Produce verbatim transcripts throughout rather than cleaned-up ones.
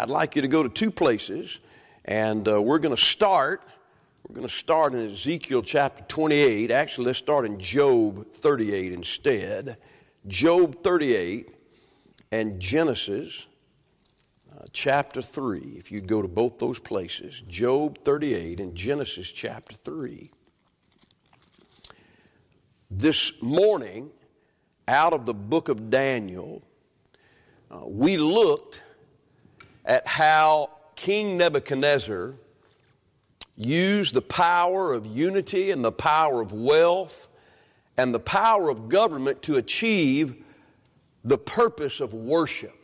I'd like you to go to two places, and uh, we're going to start. We're going to start in Ezekiel chapter twenty-eight. Actually, let's start in Job thirty-eight instead. Job thirty-eight and Genesis uh, chapter three. If you'd go to both those places, Job thirty-eight and Genesis chapter three. This morning, out of the book of Daniel, uh, we looked at how King Nebuchadnezzar used the power of unity and the power of wealth and the power of government to achieve the purpose of worship.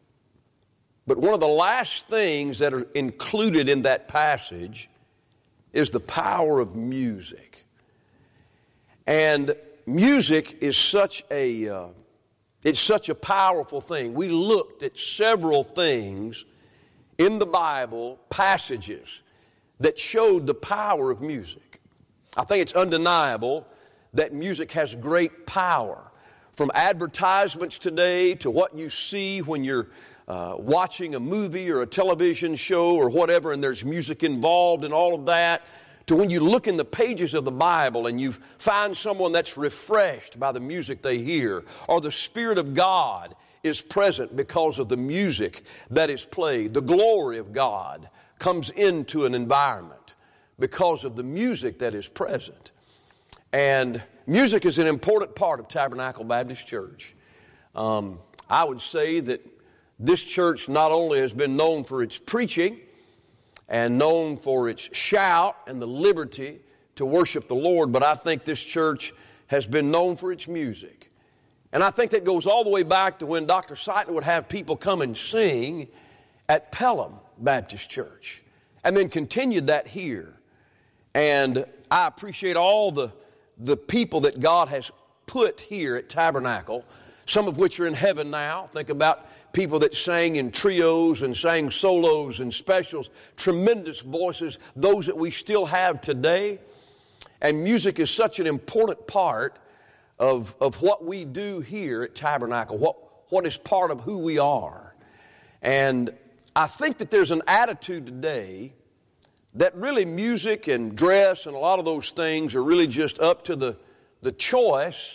But one of the last things that are included in that passage is the power of music. And music is such a uh, it's such a powerful thing. We looked at several things in the Bible, passages that showed the power of music. I think it's undeniable that music has great power. From advertisements today to what you see when you're uh, watching a movie or a television show or whatever, and there's music involved and all of that, to when you look in the pages of the Bible and you find someone that's refreshed by the music they hear, or the Spirit of God is present because of the music that is played. The glory of God comes into an environment because of the music that is present. And music is an important part of Tabernacle Baptist Church. Um, I would say that this church not only has been known for its preaching and known for its shout and the liberty to worship the Lord, but I think this church has been known for its music. And I think that goes all the way back to when Doctor Seitler would have people come and sing at Pelham Baptist Church, and then continued that here. And I appreciate all the, the people that God has put here at Tabernacle, some of which are in heaven now. Think about people that sang in trios and sang solos and specials, tremendous voices, those that we still have today. And music is such an important part of, of what we do here at Tabernacle, what, what is part of who we are. And I think that there's an attitude today that really music and dress and a lot of those things are really just up to the, the choice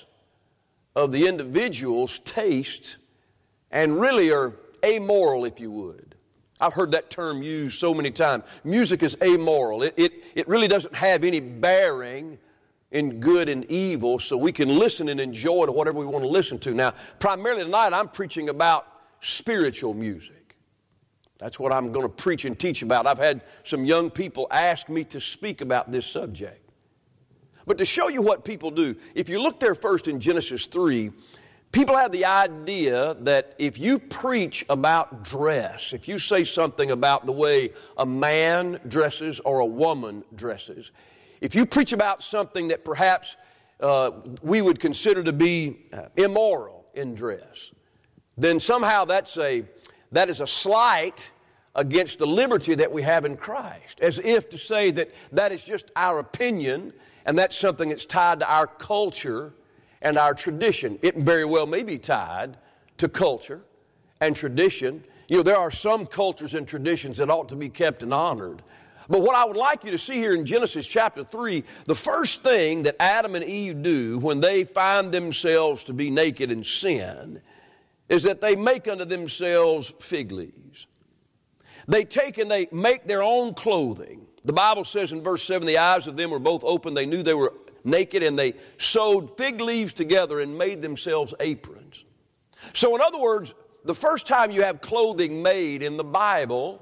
of the individual's taste, and really are amoral, if you would. I've heard that term used so many times. Music is amoral. It, it, it really doesn't have any bearing in good and evil, so we can listen and enjoy to whatever we want to listen to. Now, primarily tonight, I'm preaching about spiritual music. That's what I'm going to preach and teach about. I've had some young people ask me to speak about this subject. But to show you what people do, if you look there first in Genesis three, people have the idea that if you preach about dress, if you say something about the way a man dresses or a woman dresses, if you preach about something that perhaps uh, we would consider to be uh, immoral in dress, then somehow that's a, that is a slight against the liberty that we have in Christ, as if to say that that is just our opinion and that's something that's tied to our culture and our tradition. It very well may be tied to culture and tradition. You know, there are some cultures and traditions that ought to be kept and honored. But what I would like you to see here in Genesis chapter three, the first thing that Adam and Eve do when they find themselves to be naked in sin is that they make unto themselves fig leaves. They take and they make their own clothing. The Bible says in verse seven, the eyes of them were both open. They knew they were naked, and they sewed fig leaves together and made themselves aprons. So in other words, the first time you have clothing made in the Bible,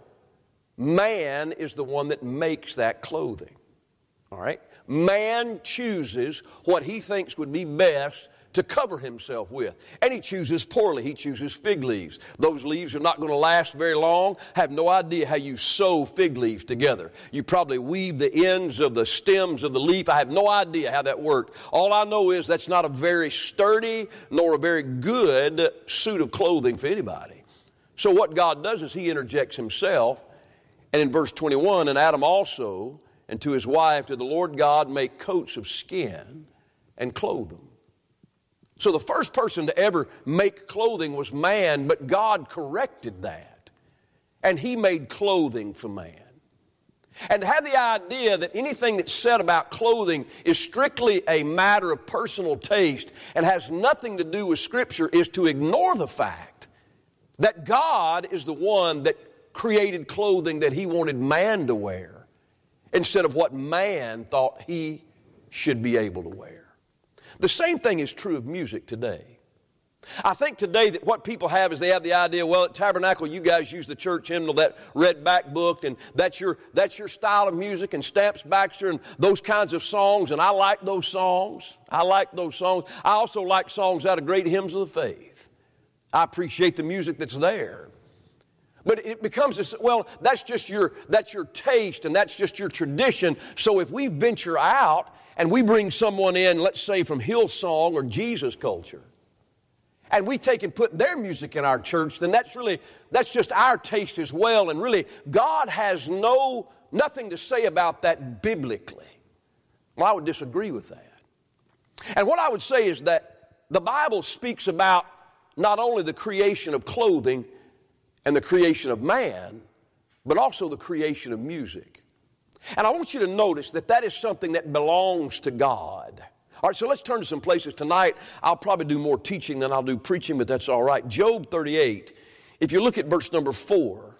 man is the one that makes that clothing. All right? Man chooses what he thinks would be best to cover himself with. And he chooses poorly. He chooses fig leaves. Those leaves are not going to last very long. Have no idea how you sew fig leaves together. You probably weave the ends of the stems of the leaf. I have no idea how that worked. All I know is that's not a very sturdy nor a very good suit of clothing for anybody. So what God does is he interjects himself. And in verse twenty-one, and Adam also, and to his wife did the Lord God make coats of skin and clothe them. So the first person to ever make clothing was man, but God corrected that. and He made clothing for man. And to have the idea that anything that's said about clothing is strictly a matter of personal taste and has nothing to do with Scripture is to ignore the fact that God is the one that created clothing that He wanted man to wear instead of what man thought he should be able to wear. The same thing is true of music today. I think today that what people have is they have the idea, well, at Tabernacle, you guys use the church hymnal, that red back book, and that's your, that's your style of music, and Stamps Baxter and those kinds of songs, and I like those songs. I like those songs. I also like songs out of great hymns of the faith. I appreciate the music that's there. But it becomes this, well, that's just your, that's your taste, and that's just your tradition. So if we venture out and we bring someone in, let's say from Hillsong or Jesus culture, and we take and put their music in our church, then that's really, that's just our taste as well. And really, God has no, nothing to say about that biblically. Well, I would disagree with that. And what I would say is that the Bible speaks about not only the creation of clothing and the creation of man, but also the creation of music. And I want you to notice that that is something that belongs to God. All right, so let's turn to some places tonight. I'll probably do more teaching than I'll do preaching, but that's all right. Job thirty-eight, if you look at verse number four,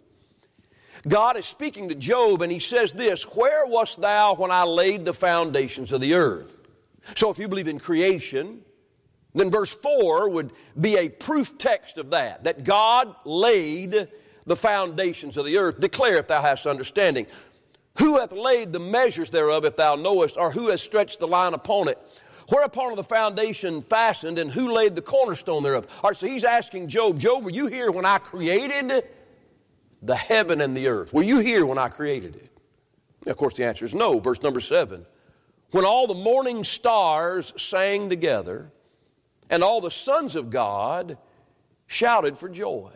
God is speaking to Job, and He says this, "Where wast thou when I laid the foundations of the earth?" So if you believe in creation, then verse four would be a proof text of that, that God laid the foundations of the earth. Declare if thou hast understanding. Who hath laid the measures thereof, if thou knowest, or who hath stretched the line upon it? Whereupon are the foundation fastened, and who laid the cornerstone thereof? All right, so he's asking Job, Job, were you here when I created the heaven and the earth? Were you here when I created it? And of course, the answer is no. Verse number seven. When all the morning stars sang together, and all the sons of God shouted for joy.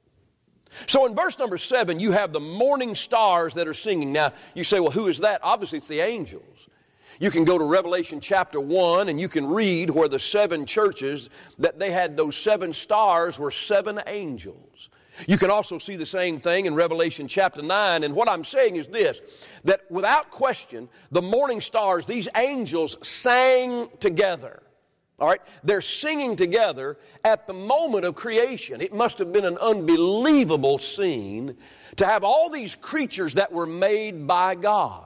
So in verse number seven, you have the morning stars that are singing. Now, you say, well, who is that? Obviously, it's the angels. You can go to Revelation chapter one, and you can read where the seven churches, that they had those seven stars were seven angels. You can also see the same thing in Revelation chapter nine. And what I'm saying is this, that without question, the morning stars, these angels sang together. All right, they're singing together at the moment of creation. It must have been an unbelievable scene to have all these creatures that were made by God.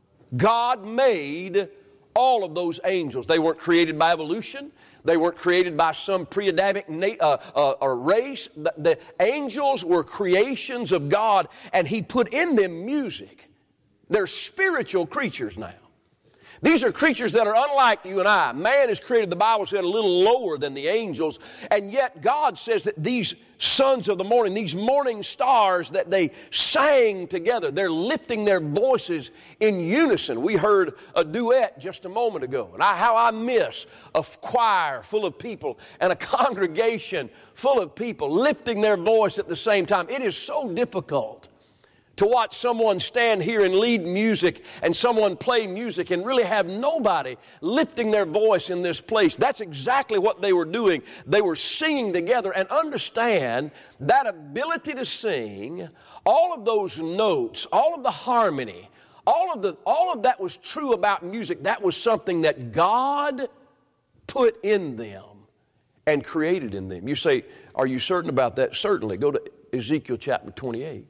God made all of those angels. They weren't created by evolution. They weren't created by some pre-Adamic na- uh, uh, or race. The, the angels were creations of God, and He put in them music. They're spiritual creatures now. These are creatures that are unlike you and I. Man is created, the Bible said, a little lower than the angels. And yet God says that these sons of the morning, these morning stars, that they sang together. They're lifting their voices in unison. We heard a duet just a moment ago. And I, how I miss a choir full of people and a congregation full of people lifting their voice at the same time. It is so difficult to watch someone stand here and lead music and someone play music and really have nobody lifting their voice in this place. That's exactly what they were doing. They were singing together. And understand that ability to sing, all of those notes, all of the harmony, all of the all of that was true about music. That was something that God put in them and created in them. You say, are you certain about that? Certainly. Go to Ezekiel chapter twenty-eight.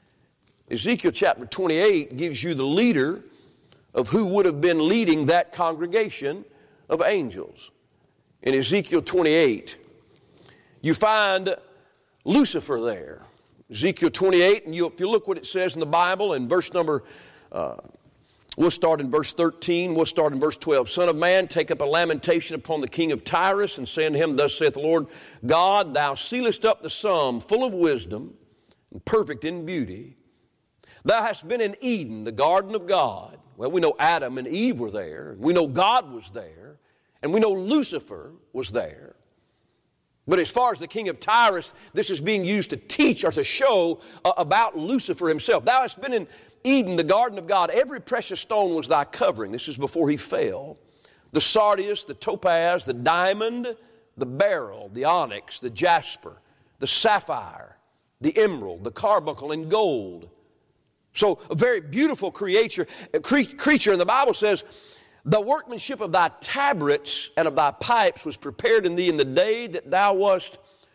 Ezekiel chapter twenty-eight gives you the leader of who would have been leading that congregation of angels. In Ezekiel twenty-eight, you find Lucifer there. Ezekiel twenty-eight, and you, if you look what it says in the Bible, in verse number, uh, we'll start in verse thirteen, we'll start in verse twelve. Son of man, take up a lamentation upon the king of Tyrus, and say unto him, Thus saith the Lord God, Thou sealest up the sum, full of wisdom, and perfect in beauty. Thou hast been in Eden, the garden of God. Well, we know Adam and Eve were there. We know God was there. And we know Lucifer was there. But as far as the king of Tyrus, this is being used to teach or to show uh, about Lucifer himself. Thou hast been in Eden, the garden of God. Every precious stone was thy covering. This is before he fell. The sardius, the topaz, the diamond, the beryl, the onyx, the jasper, the sapphire, the emerald, the carbuncle, and gold. So a very beautiful creature, creature. And the Bible says, the workmanship of thy tabrets and of thy pipes was prepared in thee in the day that thou wast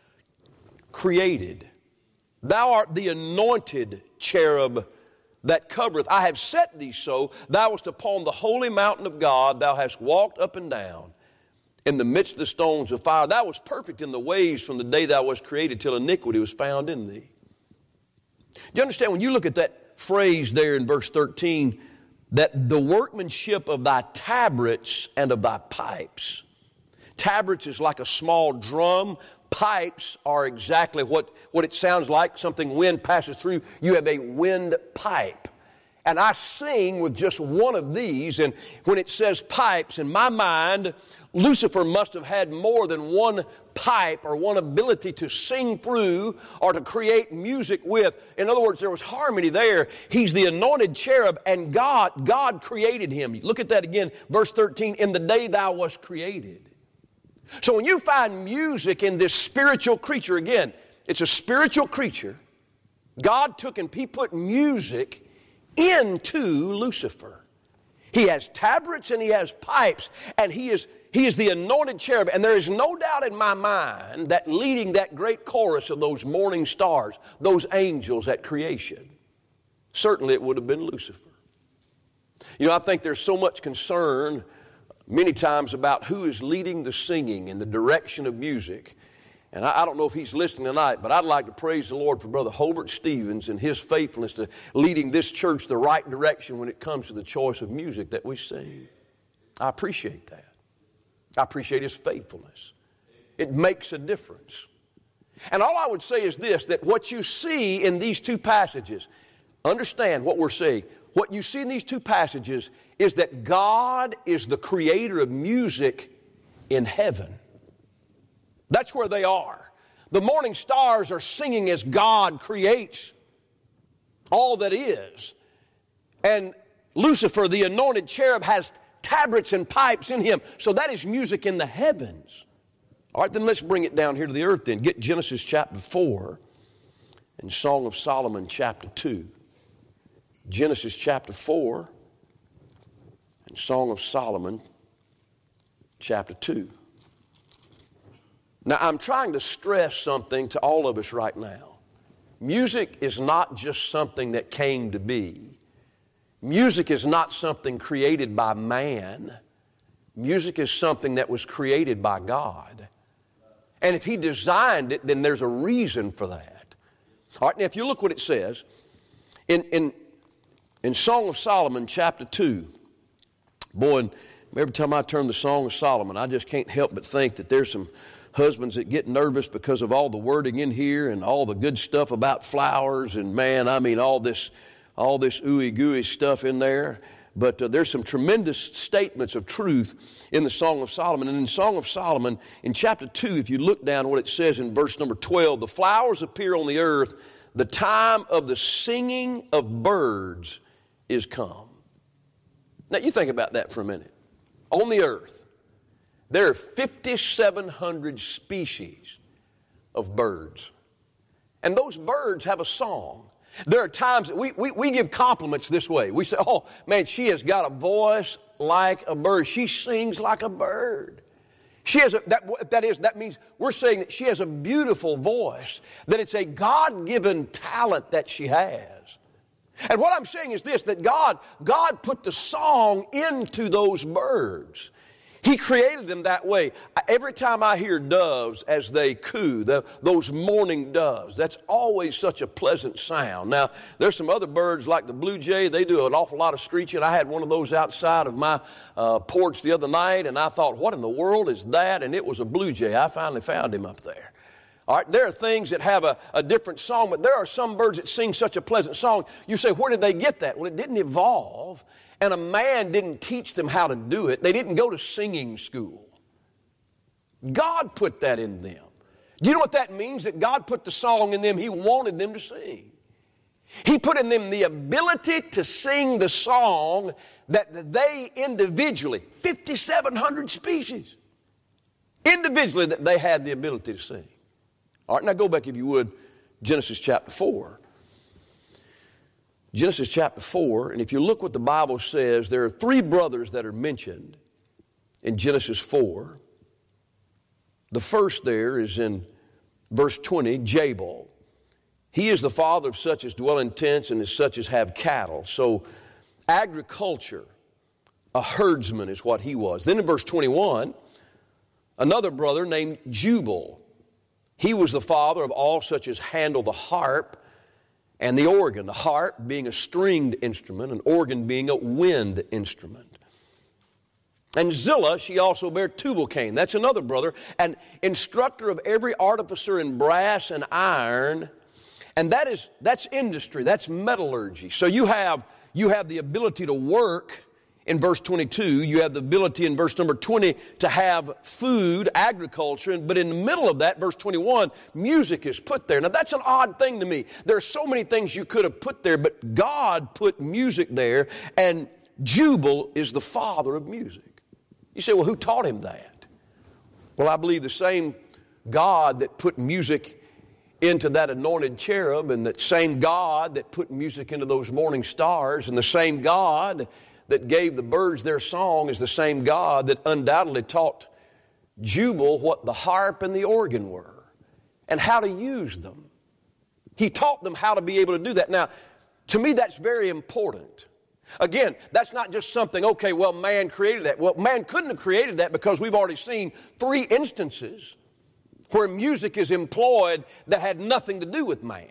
created. Thou art the anointed cherub that covereth. I have set thee so. Thou wast upon the holy mountain of God. Thou hast walked up and down in the midst of the stones of fire. Thou wast perfect in the ways from the day thou wast created till iniquity was found in thee. Do you understand when you look at that phrase there in verse thirteen, that the workmanship of thy tabrets and of thy pipes. Tabrets is like a small drum. Pipes are exactly what, what it sounds like. Something wind passes through. You have a wind pipe. And I sing with just one of these, and when it says pipes, in my mind, Lucifer must have had more than one pipe or one ability to sing through or to create music with. In other words, there was harmony there. He's the anointed cherub, and God, God created him. Look at that again, verse thirteen, in the day thou wast created. So when you find music in this spiritual creature, again, it's a spiritual creature. God took and He put music into Lucifer. He has tabrets and he has pipes, and he is, he is the anointed cherub. And there is no doubt in my mind that leading that great chorus of those morning stars, those angels at creation, certainly it would have been Lucifer. You know, I think there's so much concern many times about who is leading the singing and the direction of music. And I, I don't know if he's listening tonight, but I'd like to praise the Lord for Brother Hobart Stevens and his faithfulness to leading this church the right direction when it comes to the choice of music that we sing. I appreciate that. I appreciate his faithfulness. It makes a difference. And all I would say is this, that what you see in these two passages, understand what we're saying. What you see in these two passages is that God is the creator of music in heaven. That's where they are. The morning stars are singing as God creates all that is. And Lucifer, the anointed cherub, has tabrets and pipes in him. So that is music in the heavens. All right, then let's bring it down here to the earth then. Get Genesis chapter four and Song of Solomon chapter two. Genesis chapter four and Song of Solomon chapter two. Now, I'm trying to stress something to all of us right now. Music is not just something that came to be. Music is not something created by man. Music is something that was created by God. And if He designed it, then there's a reason for that. All right, now if you look what it says, in, in, in Song of Solomon chapter two, boy, and every time I turn the Song of Solomon, I just can't help but think that there's some husbands that get nervous because of all the wording in here and all the good stuff about flowers and, man, I mean, all this all this ooey-gooey stuff in there. But uh, there's some tremendous statements of truth in the Song of Solomon. And in Song of Solomon, in chapter two, if you look down what it says in verse number twelve, the flowers appear on the earth, the time of the singing of birds is come. Now, you think about that for a minute. On the earth, there are five thousand seven hundred species of birds. And those birds have a song. There are times that we, we, we give compliments this way. We say, oh, man, she has got a voice like a bird. She sings like a bird. She has a, that, that is, that means we're saying that she has a beautiful voice, that it's a God-given talent that she has. And what I'm saying is this, that God, God put the song into those birds. He created them that way. Every time I hear doves as they coo, the, those morning doves, that's always such a pleasant sound. Now, there's some other birds like the blue jay. They do an awful lot of screeching. I had one of those outside of my uh, porch the other night, and I thought, what in the world is that? And it was a blue jay. I finally found him up there. All right, there are things that have a, a different song, but there are some birds that sing such a pleasant song. You say, where did they get that? Well, it didn't evolve. And a man didn't teach them how to do it. They didn't go to singing school. God put that in them. Do you know what that means? That God put the song in them He wanted them to sing. He put in them the ability to sing the song that they individually, five thousand seven hundred species, individually that they had the ability to sing. All right, now go back if you would, Genesis chapter four. Genesis chapter four, and if you look what the Bible says, there are three brothers that are mentioned in Genesis four. The first there is in verse twenty, Jabal. He is the father of such as dwell in tents and as such as have cattle. So agriculture, a herdsman is what he was. Then in verse twenty-one, another brother named Jubal. He was the father of all such as handle the harp and the organ. The harp being a stringed instrument, an organ being a wind instrument. And Zillah, she also bare Tubal-Cain. That's another brother, an instructor of every artificer in brass and iron. And that is, that's industry, that's metallurgy. So you have, you have the ability to work in verse twenty-two. You have the ability in verse number twenty to have food, agriculture. But in the middle of that, verse twenty-one, music is put there. Now that's an odd thing to me. There are so many things you could have put there, but God put music there, and Jubal is the father of music. You say, well, who taught him that? Well, I believe the same God that put music into that anointed cherub, and that same God that put music into those morning stars, and the same God that gave the birds their song is the same God that undoubtedly taught Jubal what the harp and the organ were and how to use them. He taught them how to be able to do that. Now, to me, that's very important. Again, that's not just something, okay, well, man created that. Well, man couldn't have created that because we've already seen three instances where music is employed that had nothing to do with man.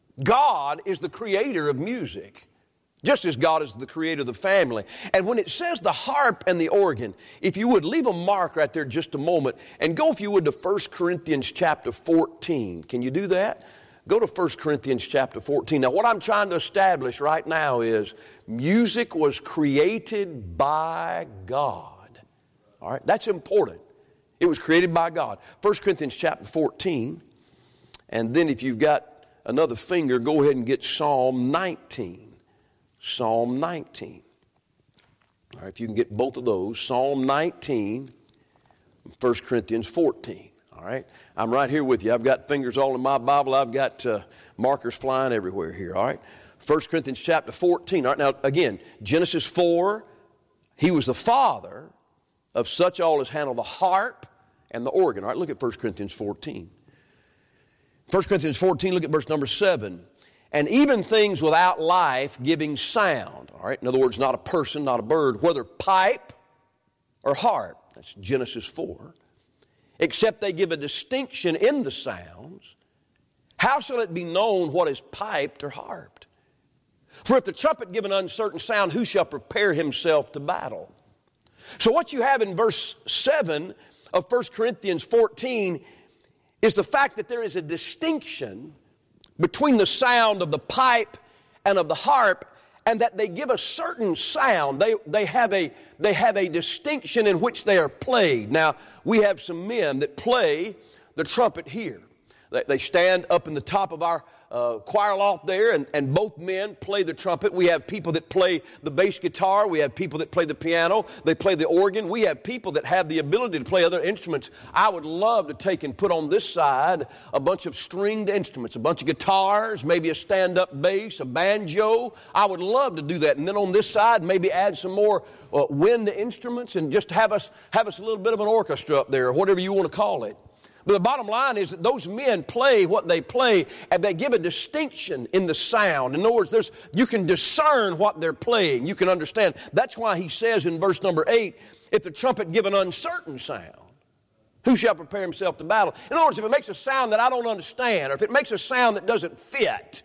God is the creator of music, just as God is the creator of the family. And when it says the harp and the organ, if you would leave a mark right there just a moment and go, if you would, to First Corinthians chapter fourteen. Can you do that? Go to First Corinthians chapter fourteen. Now, what I'm trying to establish right now is music was created by God. All right, that's important. It was created by God. First Corinthians chapter fourteen. And then if you've got another finger, go ahead and get Psalm nineteen. Psalm nineteen. All right, if you can get both of those, Psalm nineteen, First Corinthians fourteen. All right, I'm right here with you. I've got fingers all in my Bible. I've got uh, markers flying everywhere here. All right, First Corinthians chapter fourteen. All right, now again, Genesis four, he was the father of such all as handle the harp and the organ. All right, look at First Corinthians fourteen. First Corinthians fourteen, look at verse number seven. And even things without life giving sound. All right, in other words, not a person, not a bird, whether pipe or harp. That's Genesis four. Except they give a distinction in the sounds. How shall it be known what is piped or harped? For if the trumpet give an uncertain sound, who shall prepare himself to battle? So what you have in verse seven of First Corinthians fourteen is the fact that there is a distinction between the sound of the pipe and of the harp, and that they give a certain sound. They, they, have a, they have a distinction in which they are played. Now, we have some men that play the trumpet here. They, they stand up in the top of our uh, choir loft there, and, and both men play the trumpet. We have people that play the bass guitar. We have people that play the piano. They play the organ. We have people that have the ability to play other instruments. I would love to take and put on this side a bunch of stringed instruments, a bunch of guitars, maybe a stand-up bass, a banjo. I would love to do that. And then on this side, maybe add some more uh, wind instruments and just have us, have us a little bit of an orchestra up there, or whatever you want to call it. But the bottom line is that those men play what they play, and they give a distinction in the sound. In other words, there's, you can discern what they're playing. You can understand. That's why he says in verse number eight, if the trumpet give an uncertain sound, who shall prepare himself to battle? In other words, if it makes a sound that I don't understand, or if it makes a sound that doesn't fit,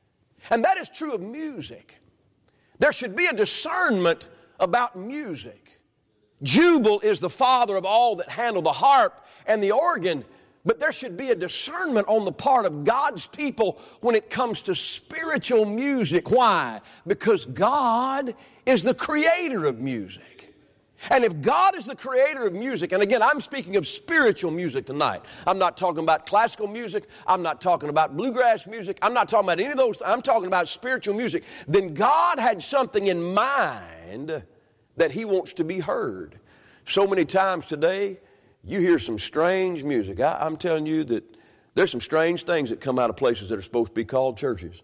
and that is true of music. There should be a discernment about music. Jubal is the father of all that handle the harp and the organ, but there should be a discernment on the part of God's people when it comes to spiritual music. Why? Because God is the creator of music. And if God is the creator of music, and again, I'm speaking of spiritual music tonight. I'm not talking about classical music. I'm not talking about bluegrass music. I'm not talking about any of those. I'm talking about spiritual music. Then God had something in mind that he wants to be heard. So many times today, you hear some strange music. I, I'm telling you that There's some strange things that come out of places that are supposed to be called churches.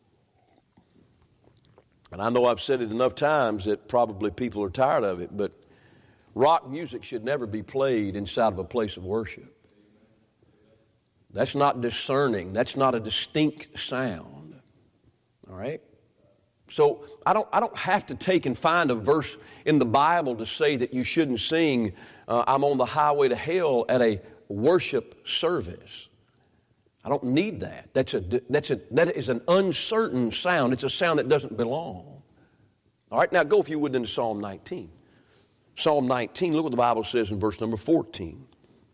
And I know I've said it enough times that probably people are tired of it, but rock music should never be played inside of a place of worship. That's not discerning. That's not a distinct sound. All right? So I don't, I don't have to take and find a verse in the Bible to say that you shouldn't sing, uh, I'm on the highway to hell at a worship service. I don't need that. That's a, that's a, that is an uncertain sound. It's a sound that doesn't belong. All right, now go, if you would, into Psalm nineteen. Psalm nineteen, look what the Bible says in verse number fourteen.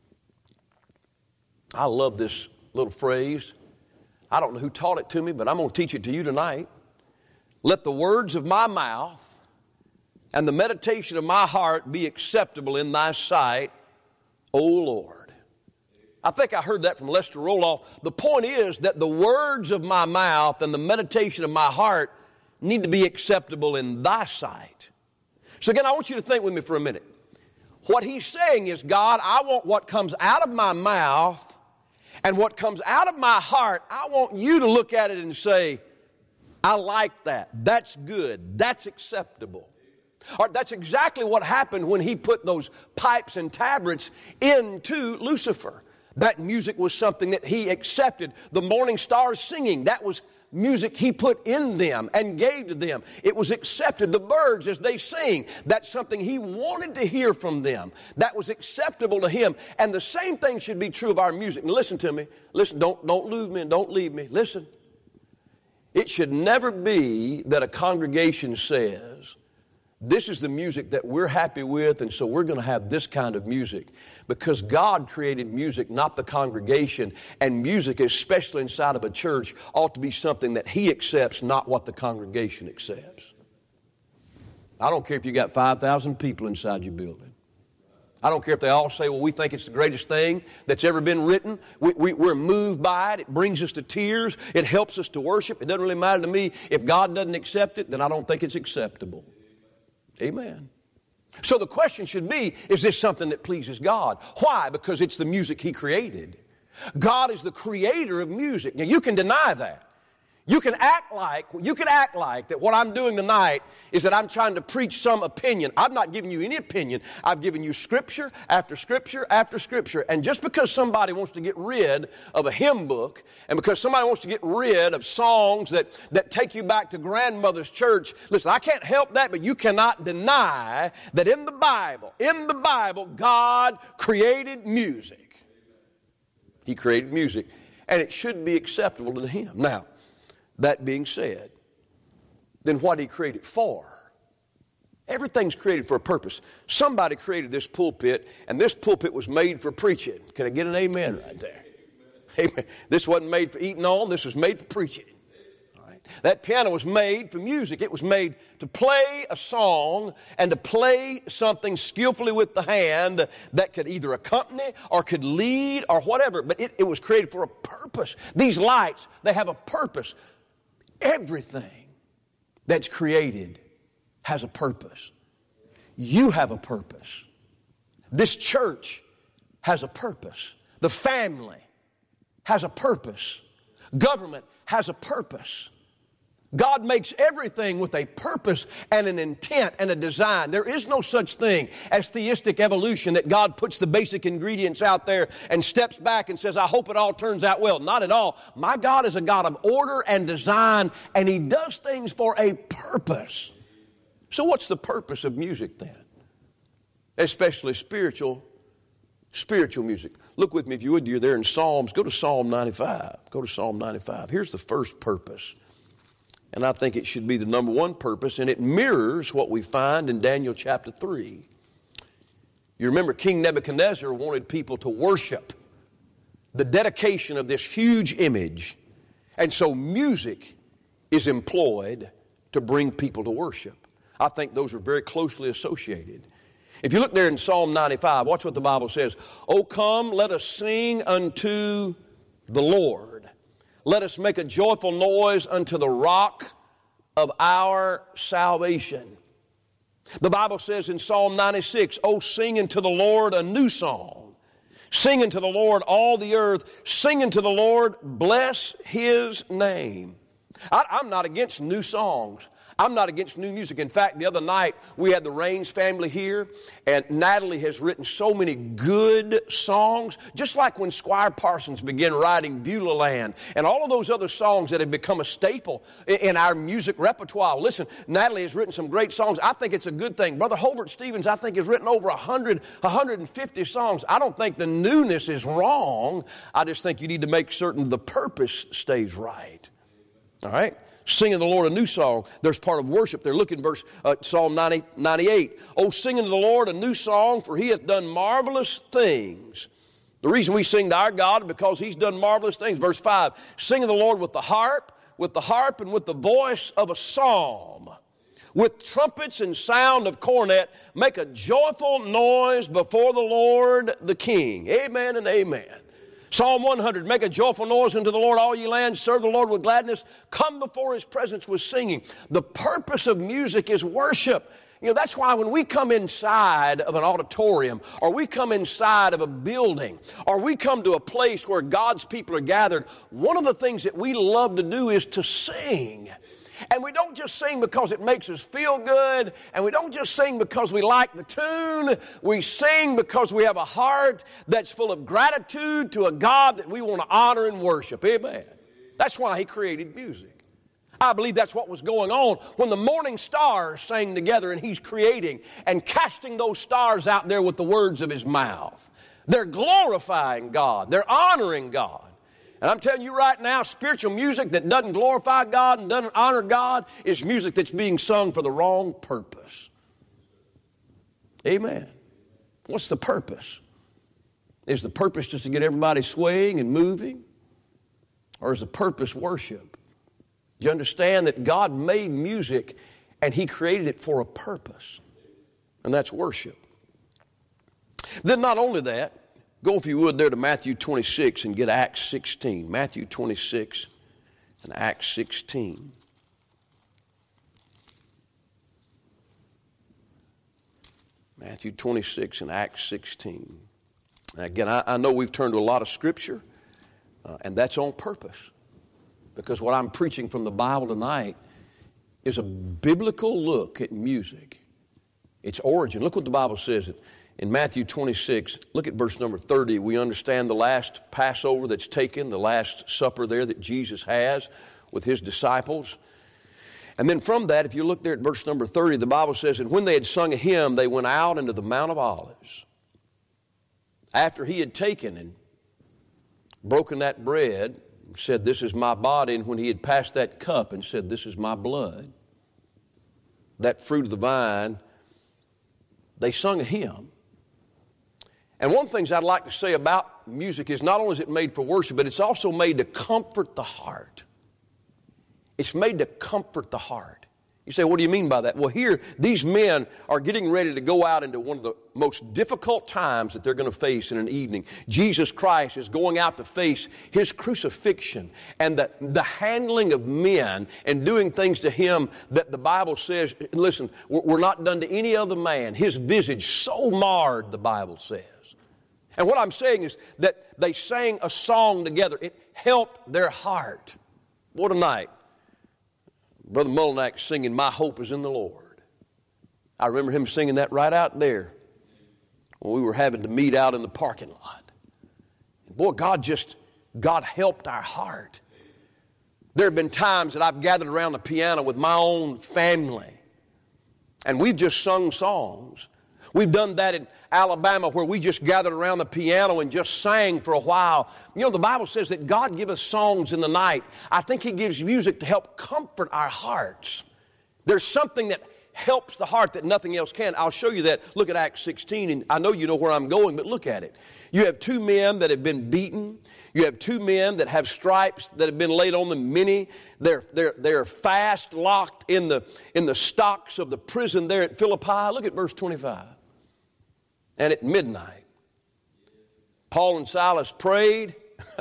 I love this little phrase. I don't know who taught it to me, but I'm going to teach it to you tonight. Let the words of my mouth and the meditation of my heart be acceptable in thy sight, O Lord. I think I heard that from Lester Roloff. The point is that the words of my mouth and the meditation of my heart need to be acceptable in thy sight. So again, I want you to think with me for a minute. What he's saying is, God, I want what comes out of my mouth and what comes out of my heart, I want you to look at it and say, I like that. That's good. That's acceptable. Or that's exactly what happened when he put those pipes and tabrets into Lucifer. That music was something that he accepted. The morning stars singing, that was music he put in them and gave to them. It was accepted. The birds as they sing, that's something he wanted to hear from them. That was acceptable to him. And the same thing should be true of our music. Now listen to me. Listen, don't, don't lose me and don't leave me. Listen. It should never be that a congregation says, this is the music that we're happy with, and so we're going to have this kind of music. Because God created music, not the congregation. And music, especially inside of a church, ought to be something that He accepts, not what the congregation accepts. I don't care if you got five thousand people inside your building. I don't care if they all say, well, we think it's the greatest thing that's ever been written. We, we, we're moved by it. It brings us to tears. It helps us to worship. It doesn't really matter to me. If God doesn't accept it, then I don't think it's acceptable. Amen. So the question should be, is this something that pleases God? Why? Because it's the music He created. God is the creator of music. Now, you can deny that. You can act like, you can act like that what I'm doing tonight is that I'm trying to preach some opinion. I'm not giving you any opinion. I've given you scripture after scripture after scripture. And just because somebody wants to get rid of a hymn book and because somebody wants to get rid of songs that, that take you back to grandmother's church, listen, I can't help that, but you cannot deny that in the Bible, in the Bible, God created music. He created music, and it should be acceptable to Him. Now, that being said, then what He created for? Everything's created for a purpose. Somebody created this pulpit, and this pulpit was made for preaching. Can I get an amen right there? Amen. This wasn't made for eating on. This was made for preaching. All right. That piano was made for music. It was made to play a song and to play something skillfully with the hand that could either accompany or could lead or whatever. But it, it was created for a purpose. These lights, they have a purpose. Everything that's created has a purpose. You have a purpose. This church has a purpose. The family has a purpose. Government has a purpose. God makes everything with a purpose and an intent and a design. There is no such thing as theistic evolution, that God puts the basic ingredients out there and steps back and says, I hope it all turns out well. Not at all. My God is a God of order and design, and He does things for a purpose. So what's the purpose of music then? Especially spiritual, spiritual music. Look with me, if you would, you're there in Psalms. Go to Psalm ninety-five. Go to Psalm ninety-five. Here's the first purpose. And I think it should be the number one purpose, and it mirrors what we find in Daniel chapter three. You remember King Nebuchadnezzar wanted people to worship the dedication of this huge image. And so music is employed to bring people to worship. I think those are very closely associated. If you look there in Psalm ninety-five, watch what the Bible says. Oh, come, let us sing unto the Lord. Let us make a joyful noise unto the rock of our salvation. The Bible says in Psalm ninety-six, oh, sing unto the Lord a new song. Sing unto the Lord all the earth. Sing unto the Lord, bless His name. I, I'm not against new songs. I'm not against new music. In fact, the other night we had the Raines family here, and Natalie has written so many good songs, just like when Squire Parsons began writing Beulah Land and all of those other songs that have become a staple in our music repertoire. Listen, Natalie has written some great songs. I think it's a good thing. Brother Hobart Stevens, I think, has written over one hundred, one hundred fifty songs. I don't think the newness is wrong. I just think you need to make certain the purpose stays right. All right? Singing the Lord a new song. There's part of worship there. Look in verse uh, Psalm ninety, ninety-eight. Oh, sing unto the Lord a new song, for He hath done marvelous things. The reason we sing to our God is because He's done marvelous things. Verse five. Sing unto the Lord with the harp, with the harp and with the voice of a psalm. With trumpets and sound of cornet, make a joyful noise before the Lord the King. Amen and amen. Psalm one hundred, make a joyful noise unto the Lord, all ye lands. Serve the Lord with gladness. Come before His presence with singing. The purpose of music is worship. You know, that's why when we come inside of an auditorium, or we come inside of a building, or we come to a place where God's people are gathered, one of the things that we love to do is to sing. And we don't just sing because it makes us feel good, and we don't just sing because we like the tune. We sing because we have a heart that's full of gratitude to a God that we want to honor and worship. Amen. That's why He created music. I believe that's what was going on when the morning stars sang together, and He's creating and casting those stars out there with the words of His mouth. They're glorifying God. They're honoring God. And I'm telling you right now, spiritual music that doesn't glorify God and doesn't honor God is music that's being sung for the wrong purpose. Amen. What's the purpose? Is the purpose just to get everybody swaying and moving? Or is the purpose worship? Do you understand that God made music and He created it for a purpose? And that's worship. Then not only that, go, if you would, there to Matthew twenty-six and get Acts sixteen. Matthew twenty-six and Acts sixteen. Matthew twenty-six and Acts sixteen. Now again, I, I know we've turned to a lot of Scripture, uh, and that's on purpose. Because what I'm preaching from the Bible tonight is a biblical look at music. Its origin. Look what the Bible says. It In Matthew twenty-six, look at verse number thirty. We understand the last Passover that's taken, the last supper there that Jesus has with His disciples. And then from that, if you look there at verse number thirty, the Bible says, and when they had sung a hymn, they went out into the Mount of Olives. After He had taken and broken that bread, and said, this is my body, and when He had passed that cup and said, this is my blood, that fruit of the vine, they sung a hymn. And one of the things I'd like to say about music is not only is it made for worship, but it's also made to comfort the heart. It's made to comfort the heart. You say, what do you mean by that? Well, here, these men are getting ready to go out into one of the most difficult times that they're going to face in an evening. Jesus Christ is going out to face His crucifixion and the, the handling of men and doing things to Him that the Bible says, listen, were not done to any other man. His visage so marred, the Bible says. And what I'm saying is that they sang a song together. It helped their heart. What a night. Brother Mullinack singing, my hope is in the Lord. I remember him singing that right out there when we were having to meet out in the parking lot. And boy, God just, God helped our heart. There have been times that I've gathered around the piano with my own family, and we've just sung songs. We've done that in Alabama where we just gathered around the piano and just sang for a while. You know, the Bible says that God gives us songs in the night. I think He gives music to help comfort our hearts. There's something that helps the heart that nothing else can. I'll show you that. Look at Acts sixteen, and I know you know where I'm going, but look at it. You have two men that have been beaten. You have two men that have stripes that have been laid on them, many. They're, they're, they're fast locked in the, in the stocks of the prison there at Philippi. Look at verse twenty-five. And at midnight, Paul and Silas prayed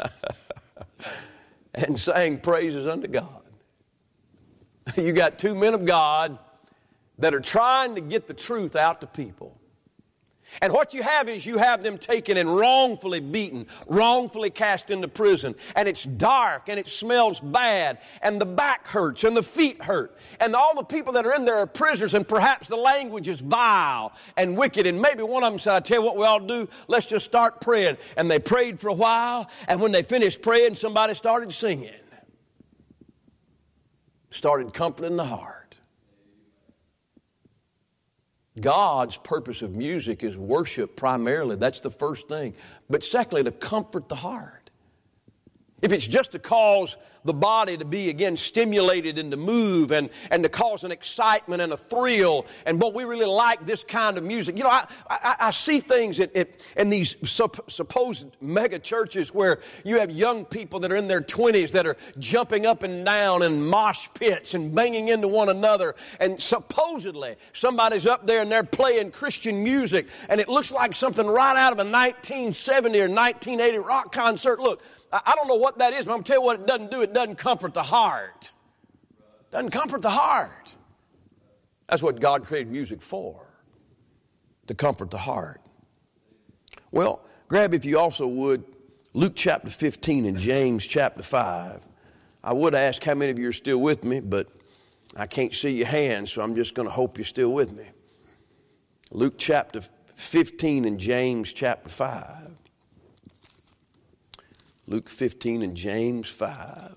and sang praises unto God. You got two men of God that are trying to get the truth out to people. And what you have is you have them taken and wrongfully beaten, wrongfully cast into prison. And it's dark and it smells bad and the back hurts and the feet hurt. And all the people that are in there are prisoners, and perhaps the language is vile and wicked. And maybe one of them said, I tell you what we ought to do, let's just start praying. And they prayed for a while, and when they finished praying, somebody started singing. Started comforting the heart. God's purpose of music is worship primarily. That's the first thing. But secondly, to comfort the heart. If it's just to cause the body to be again stimulated and to move and, and to cause an excitement and a thrill, and boy, we really like this kind of music. You know, I, I, I see things at, at, in these sup, supposed mega churches where you have young people that are in their twenties that are jumping up and down in mosh pits and banging into one another, and supposedly somebody's up there and they're playing Christian music, and it looks like something right out of a nineteen seventy or nineteen eighty rock concert. Look, I don't know what that is, but I'm going to tell you what it doesn't do. It doesn't comfort the heart. It doesn't comfort the heart. That's what God created music for, to comfort the heart. Well, grab, if you also would, Luke chapter fifteen and James chapter five. I would ask how many of you are still with me, but I can't see your hands, so I'm just going to hope you're still with me. Luke chapter fifteen and James chapter five. Luke fifteen and James five.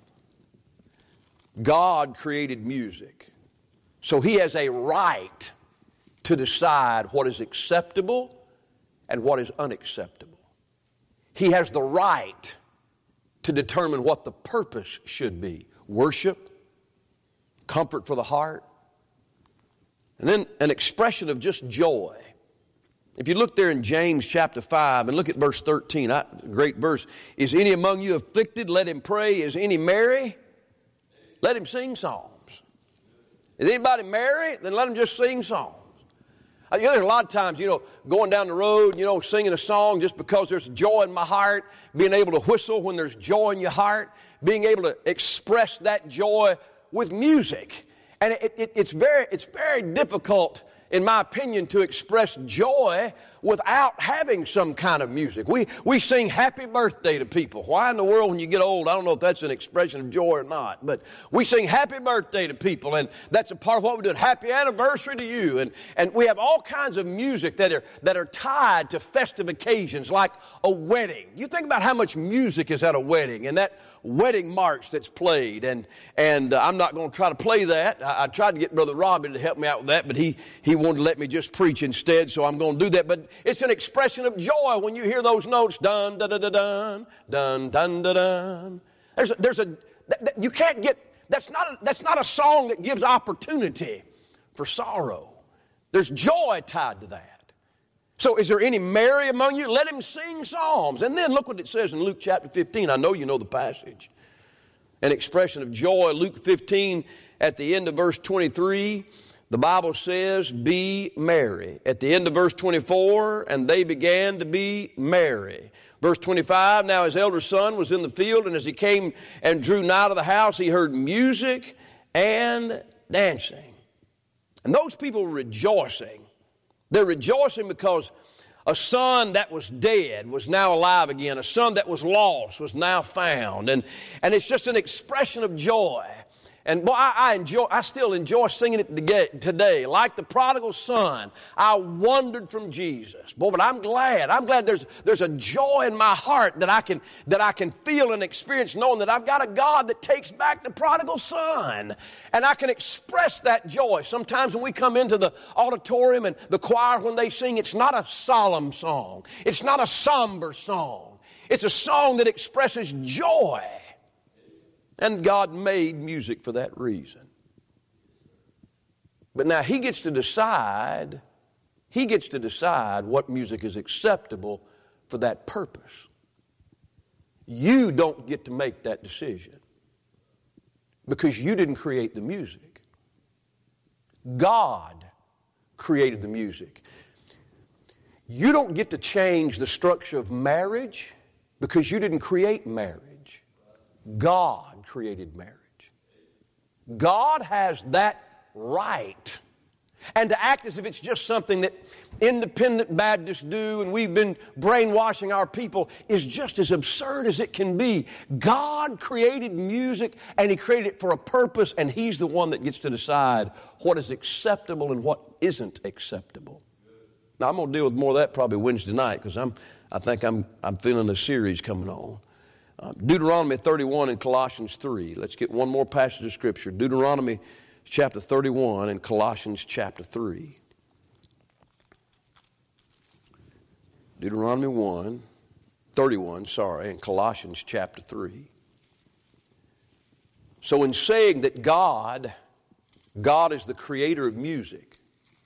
God created music, so He has a right to decide what is acceptable and what is unacceptable. He has the right to determine what the purpose should be. Worship, comfort for the heart, and then an expression of just joy. If you look there in James chapter five and look at verse thirteen, I, great verse. Is any among you afflicted? Let him pray. Is any merry? Let him sing psalms. Is anybody merry? Then let him just sing psalms. You know, there's a lot of times, you know, going down the road, you know, singing a song just because there's joy in my heart, being able to whistle when there's joy in your heart, being able to express that joy with music. And it, it, it's very, it's very difficult, in my opinion, to express joy without having some kind of music. We we sing happy birthday to people. Why in the world when you get old, I don't know if that's an expression of joy or not, but we sing happy birthday to people, and that's a part of what we're doing. Happy anniversary to you. And, and we have all kinds of music that are, that are tied to festive occasions, like a wedding. You think about how much music is at a wedding, and that wedding march that's played, and, and uh, I'm not going to try to play that. I, I tried to get Brother Robbie to help me out with that, but he, he wanted to let me just preach instead, so I'm going to do that. But it's an expression of joy when you hear those notes, dun, da, da, da, dun, dun, dun, da, dun. There's a, there's a, that, that you can't get, that's not, a, that's not a song that gives opportunity for sorrow. There's joy tied to that. So is there any merry among you? Let him sing psalms. And then look what it says in Luke chapter fifteen. I know you know the passage. An expression of joy. Luke fifteen, at the end of verse twenty-three, the Bible says, be merry. At the end of verse twenty-four, and they began to be merry. Verse twenty-five, now his elder son was in the field, and as he came and drew nigh to the house, he heard music and dancing. And those people were rejoicing. They're rejoicing because a son that was dead was now alive again. A son that was lost was now found. And, and it's just an expression of joy. And boy, I, I enjoy, I still enjoy singing it today. Like the prodigal son, I wandered from Jesus. Boy, but I'm glad. I'm glad there's, there's a joy in my heart that I can, that I can feel and experience, knowing that I've got a God that takes back the prodigal son. And I can express that joy. Sometimes when we come into the auditorium and the choir, when they sing, it's not a solemn song. It's not a somber song. It's a song that expresses joy. And God made music for that reason. But now He gets to decide, He gets to decide what music is acceptable for that purpose. You don't get to make that decision because you didn't create the music. God created the music. You don't get to change the structure of marriage because you didn't create marriage. God created marriage. God has that right. And to act as if it's just something that independent Baptists do, and we've been brainwashing our people, is just as absurd as it can be. God created music, and He created it for a purpose, and He's the one that gets to decide what is acceptable and what isn't acceptable. Now, I'm going to deal with more of that probably Wednesday night, because I'm, I think I'm, I'm feeling a series coming on. Uh, Deuteronomy thirty-one and Colossians three. Let's get one more passage of Scripture. Deuteronomy chapter thirty-one and Colossians chapter three. Deuteronomy one, thirty-one, sorry, and Colossians chapter three. So in saying that God, God is the creator of music,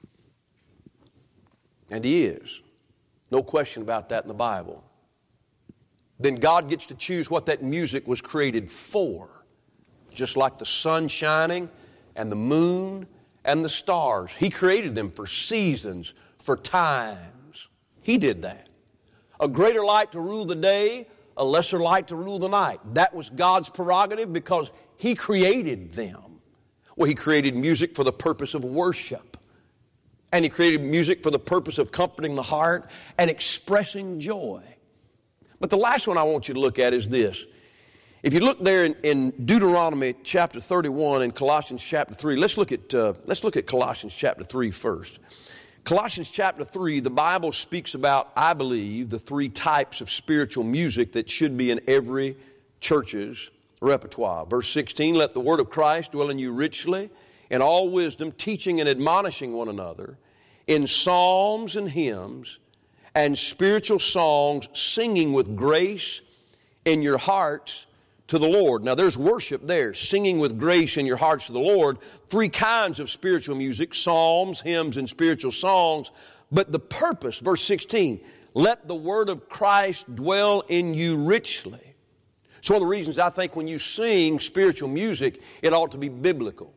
and He is, no question about that in the Bible, then God gets to choose what that music was created for. Just like the sun shining and the moon and the stars. He created them for seasons, for times. He did that. A greater light to rule the day, a lesser light to rule the night. That was God's prerogative because He created them. Well, He created music for the purpose of worship. And He created music for the purpose of comforting the heart and expressing joy. But the last one I want you to look at is this. If you look there in, in Deuteronomy chapter thirty-one and Colossians chapter three, let's look at uh, let's look at Colossians chapter three first. Colossians chapter three, the Bible speaks about, I believe, the three types of spiritual music that should be in every church's repertoire. Verse sixteen, let the word of Christ dwell in you richly, in all wisdom, teaching and admonishing one another, in psalms and hymns, and spiritual songs, singing with grace in your hearts to the Lord. Now there's worship there, singing with grace in your hearts to the Lord. Three kinds of spiritual music, psalms, hymns, and spiritual songs. But the purpose, verse sixteen, let the word of Christ dwell in you richly. It's one of the reasons I think when you sing spiritual music, it ought to be biblical.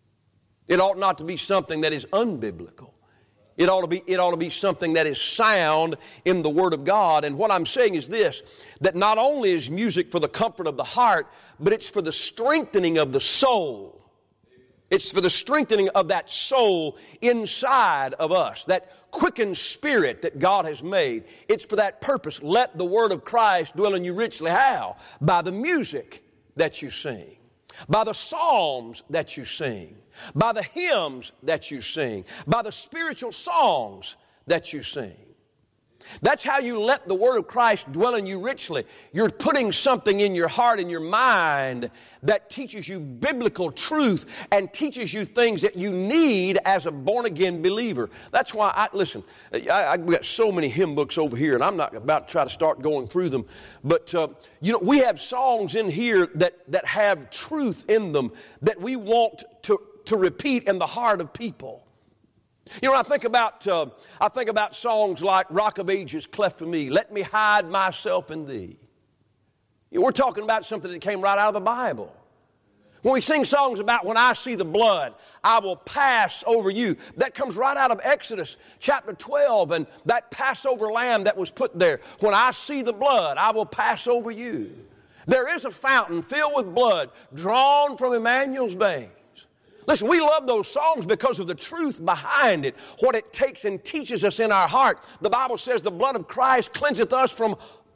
It ought not to be something that is unbiblical. It ought to be, it ought to be something that is sound in the Word of God. And what I'm saying is this, that not only is music for the comfort of the heart, but it's for the strengthening of the soul. It's for the strengthening of that soul inside of us, that quickened spirit that God has made. It's for that purpose. Let the Word of Christ dwell in you richly. How? By the music that you sing, by the psalms that you sing, by the hymns that you sing, by the spiritual songs that you sing. That's how you let the Word of Christ dwell in you richly. You're putting something in your heart and your mind that teaches you biblical truth and teaches you things that you need as a born-again believer. That's why, I listen, I, I've got so many hymn books over here, and I'm not about to try to start going through them. But, uh, you know, we have songs in here that, that have truth in them that we want to, to repeat in the heart of people. You know, I think about uh, I think about songs like Rock of Ages, Cleft for Me, Let Me Hide Myself in Thee. You know, we're talking about something that came right out of the Bible. When we sing songs about when I see the blood, I will pass over you. That comes right out of Exodus chapter twelve and that Passover lamb that was put there. When I see the blood, I will pass over you. There is a fountain filled with blood drawn from Emmanuel's veins. Listen, we love those songs because of the truth behind it, what it takes and teaches us in our heart. The Bible says the blood of Christ cleanseth us from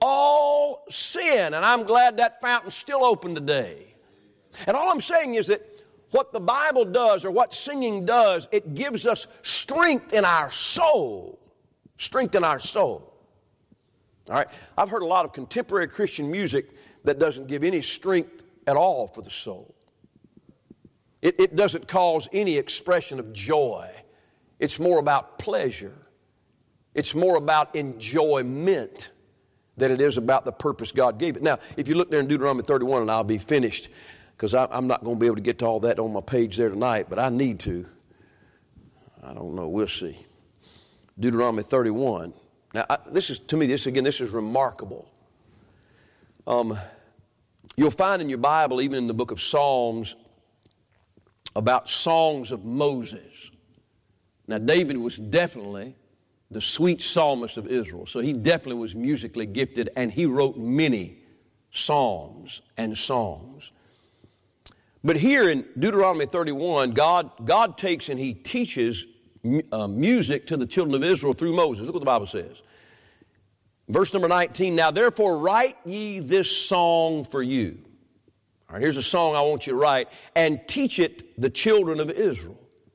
all sin, and I'm glad that fountain's still open today. And all I'm saying is that what the Bible does or what singing does, it gives us strength in our soul. Strength in our soul. All right, I've heard a lot of contemporary Christian music that doesn't give any strength at all for the soul. It, it doesn't cause any expression of joy. It's more about pleasure. It's more about enjoyment than it is about the purpose God gave it. Now, if you look there in Deuteronomy thirty-one, and I'll be finished, because I'm not going to be able to get to all that on my page there tonight, but I need to. I don't know. We'll see. Deuteronomy thirty-one. Now, I, this is, to me, this again, this is remarkable. Um, you'll find in your Bible, even in the book of Psalms, about songs of Moses. Now, David was definitely the sweet psalmist of Israel, so he definitely was musically gifted, and he wrote many psalms and songs. But here in Deuteronomy thirty-one, God, God takes and He teaches uh, music to the children of Israel through Moses. Look what the Bible says. Verse number nineteen, now therefore write ye this song for you. All right, here's a song I want you to write, and teach it the children of Israel.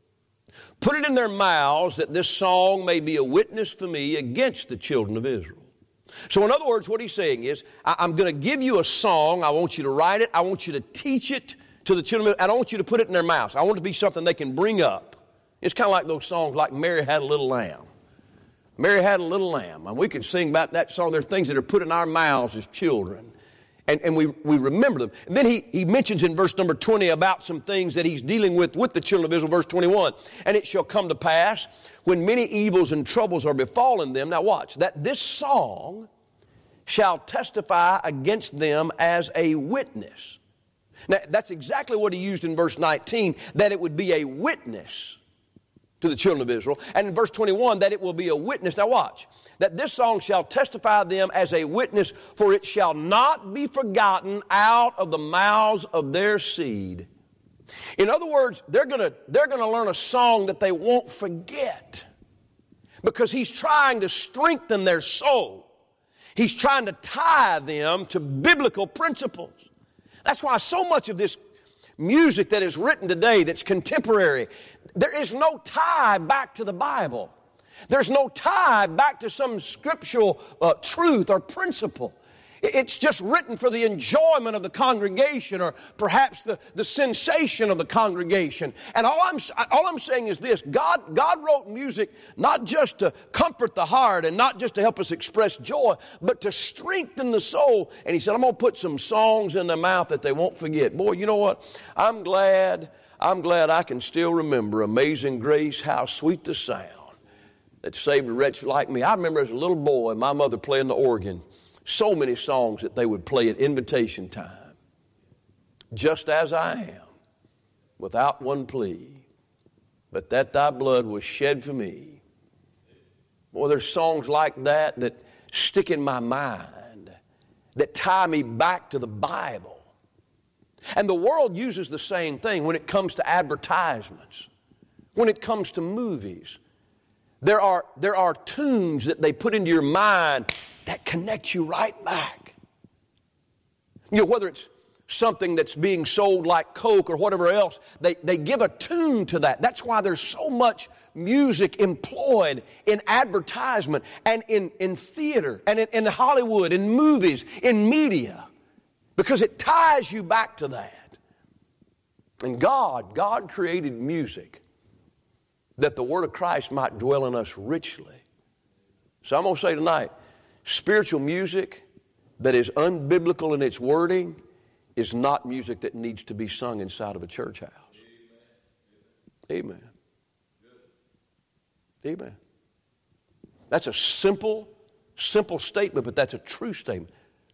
Put it in their mouths that this song may be a witness for me against the children of Israel. So in other words, what he's saying is, I'm going to give you a song. I want you to write it. I want you to teach it to the children. And I want you to put it in their mouths. I want it to be something they can bring up. It's kind of like those songs like Mary Had a Little Lamb. Mary Had a Little Lamb. And we can sing about that song. There are things that are put in our mouths as children. And, and we, we remember them. And then he, he mentions in verse number twenty about some things that he's dealing with with the children of Israel. Verse twenty-one, and it shall come to pass when many evils and troubles are befallen them. Now watch, that this song shall testify against them as a witness. Now that's exactly what he used in verse nineteen, that it would be a witness to the children of Israel. And in verse twenty-one, that it will be a witness. Now watch. That this song shall testify them as a witness, for it shall not be forgotten out of the mouths of their seed. In other words, they're gonna, they're gonna learn a song that they won't forget. Because he's trying to strengthen their soul. He's trying to tie them to biblical principles. That's why so much of this music that is written today that's contemporary, there is no tie back to the Bible. There's no tie back to some scriptural uh, truth or principle. It's just written for the enjoyment of the congregation or perhaps the, the sensation of the congregation. And all I'm, all I'm saying is this, God, God wrote music not just to comfort the heart and not just to help us express joy, but to strengthen the soul. And he said, I'm going to put some songs in their mouth that they won't forget. Boy, you know what? I'm glad, I'm glad I can still remember Amazing Grace, how sweet the sound that saved a wretch like me. I remember as a little boy, my mother playing the organ. So many songs that they would play at invitation time. Just as I am, without one plea, but that thy blood was shed for me. Boy, there's songs like that that stick in my mind, that tie me back to the Bible. And the world uses the same thing when it comes to advertisements, when it comes to movies. There are, there are tunes that they put into your mind that connects you right back. You know, whether it's something that's being sold like Coke or whatever else, they, they give a tune to that. That's why there's so much music employed in advertisement and in, in theater and in, in Hollywood, in movies, in media, because it ties you back to that. And God, God created music that the Word of Christ might dwell in us richly. So I'm going to say tonight, spiritual music that is unbiblical in its wording is not music that needs to be sung inside of a church house. Amen. Amen. That's a simple, simple statement, but that's a true statement.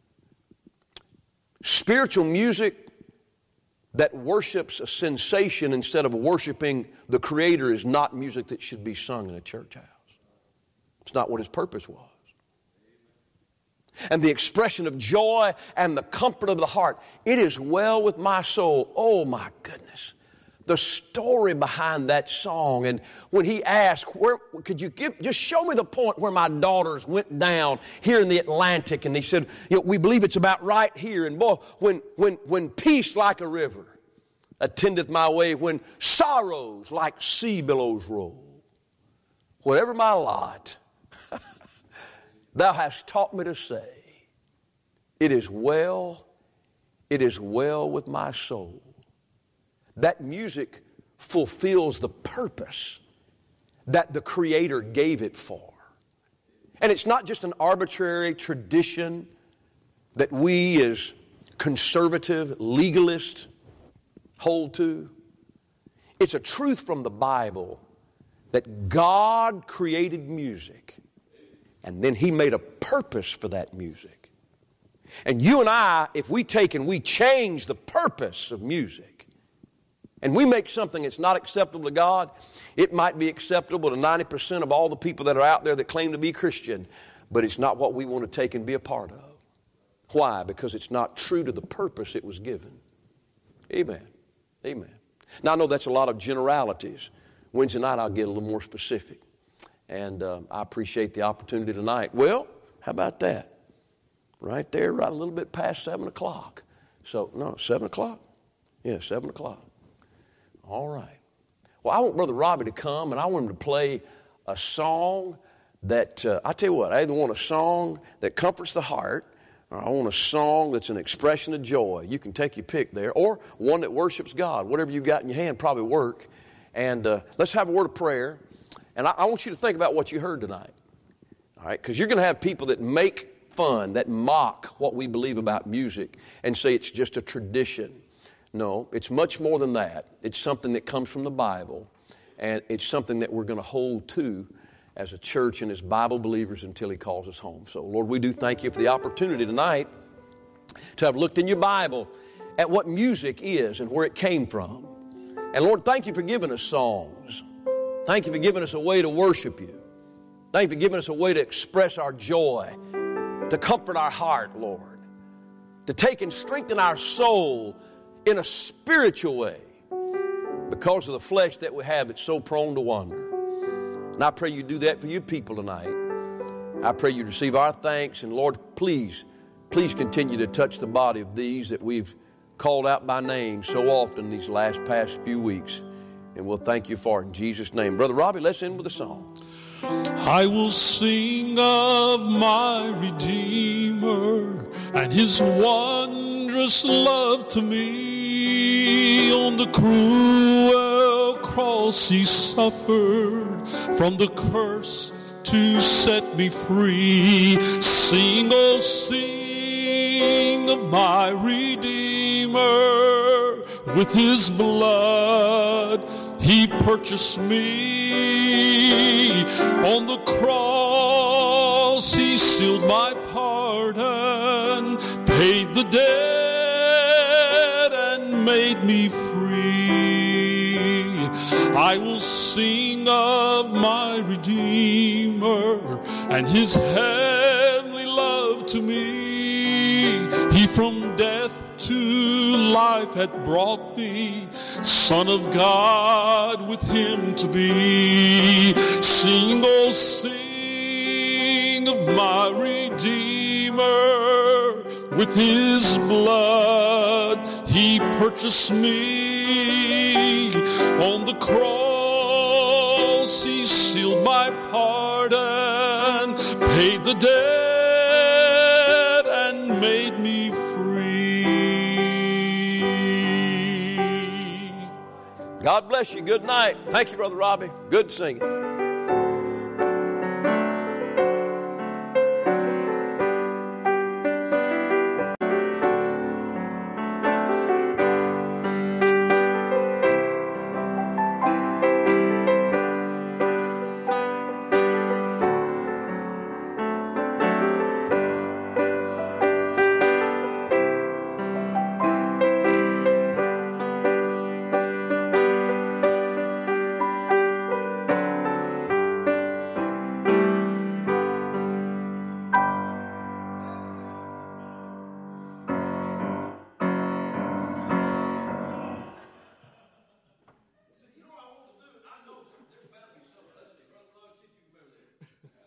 Spiritual music that worships a sensation instead of worshiping the Creator is not music that should be sung in a church house. It's not what its purpose was. And the expression of joy and the comfort of the heart, it is well with my soul. Oh my goodness. The story behind that song. And when he asked, where could you give, just show me the point where my daughters went down here in the Atlantic. And he said, you know, we believe it's about right here. And boy, when, when, when peace like a river attendeth my way, when sorrows like sea billows roll, whatever my lot, thou hast taught me to say, it is well, it is well with my soul. That music fulfills the purpose that the Creator gave it for. And it's not just an arbitrary tradition that we as conservative legalists hold to. It's a truth from the Bible that God created music, and then He made a purpose for that music. And you and I, if we take and we change the purpose of music, and we make something that's not acceptable to God, it might be acceptable to ninety percent of all the people that are out there that claim to be Christian, but it's not what we want to take and be a part of. Why? Because it's not true to the purpose it was given. Amen. Amen. Now, I know that's a lot of generalities. Wednesday night I'll get a little more specific. And uh, I appreciate the opportunity tonight. Well, how about that? Right there, right a little bit past seven o'clock. So, no, seven o'clock? Yeah, seven o'clock. All right. Well, I want Brother Robbie to come, and I want him to play a song that, uh, I tell you what, I either want a song that comforts the heart, or I want a song that's an expression of joy. You can take your pick there. Or one that worships God. Whatever you've got in your hand probably work. And uh, let's have a word of prayer. And I, I want you to think about what you heard tonight. All right? Because you're going to have people that make fun, that mock what we believe about music and say it's just a tradition. No, it's much more than that. It's something that comes from the Bible, and it's something that we're going to hold to as a church and as Bible believers until He calls us home. So, Lord, we do thank You for the opportunity tonight to have looked in Your Bible at what music is and where it came from. And, Lord, thank You for giving us songs. Thank You for giving us a way to worship You. Thank You for giving us a way to express our joy, to comfort our heart, Lord, to take and strengthen our soul in a spiritual way because of the flesh that we have that's so prone to wander. And I pray You do that for Your people tonight. I pray You receive our thanks, and Lord, please, please continue to touch the body of these that we've called out by name so often these last past few weeks. And we'll thank You for it in Jesus' name. Brother Robbie, let's end with a song. I will sing of my Redeemer and His wondrous love to me. On the cruel cross He suffered from the curse to set me free. Sing, oh sing of my Redeemer. With His blood He purchased me. On the cross He sealed my pardon, paid the debt and made me free. I will sing of my Redeemer and His heavenly love to me. He from death to life had brought me, Son of God with Him to be. Sing, oh sing of my Redeemer. With His blood He purchased me. On the cross He sealed my pardon, paid the debt and made me free. God bless you. Good night. Thank you, Brother Robbie. Good singing.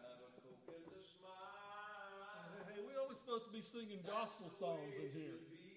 Supposed to be singing gospel songs in here.